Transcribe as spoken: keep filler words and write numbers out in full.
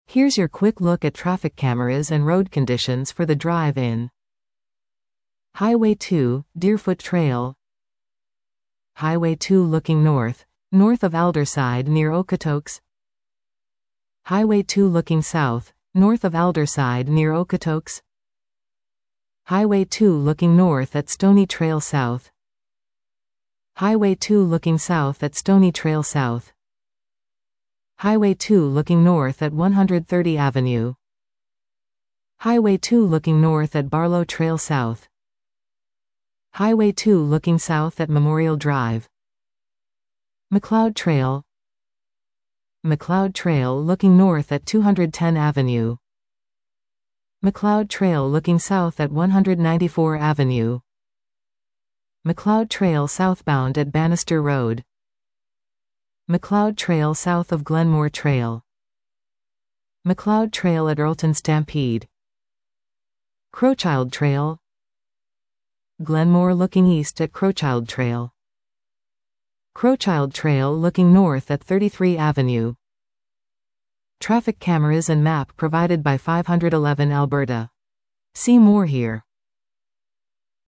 Here's your quick look at traffic cameras and road conditions for the drive in Highway two, Deerfoot Trail. Highway two looking north, north of Alderside near Okotoks. Highway two looking south, north of Alderside near Okotoks. Highway two looking north at Stony Trail South. Highway two looking south at Stony Trail South. Highway two looking north at one hundred thirty Avenue. Highway two looking north at Barlow Trail South. Highway two looking south at Memorial Drive. McLeod Trail. McLeod Trail looking north at two hundred ten Avenue. McLeod Trail looking south at one hundred ninety-four Avenue. McLeod Trail southbound at Bannister Road. McLeod Trail south of Glenmore Trail. McLeod Trail at Earlton Stampede. Crowchild Trail. Glenmore looking east at Crowchild Trail. Crowchild Trail looking north at thirty-three Avenue. Traffic cameras and map provided by five eleven Alberta. See more here.